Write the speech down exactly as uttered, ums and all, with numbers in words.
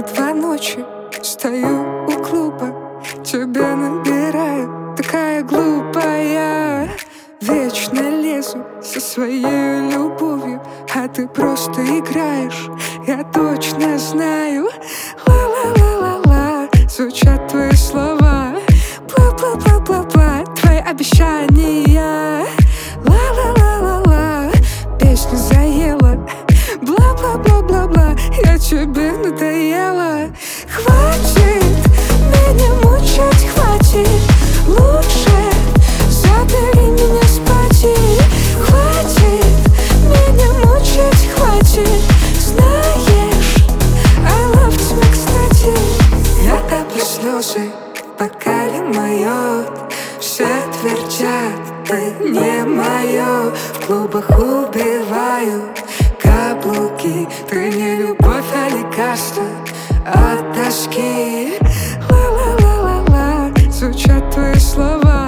два ночи стою у клуба, тебя набираю, такая глупая. Вечно лезу со своей любовью, а ты просто играешь, я точно знаю. Ла-ла-ла-ла-ла, звучат твои слова, бла-бла-бла-бла-бла, твои обещания. Ла-ла-ла-ла-ла, песня заела, бла-бла-бла-бла-бла, я тебе надоела. Хватит меня мучать, хватит, лучше забери меня с пати. Хватит меня мучать, хватит, знаешь, I love тебя, кстати. Я топлю слезы в бокале моё, все твердят, ты не моё. В клубах убиваю каблуки, ты не любовь, а лекарство от тоски. Ла-ла-ла-ла-ла, звучат твои слова,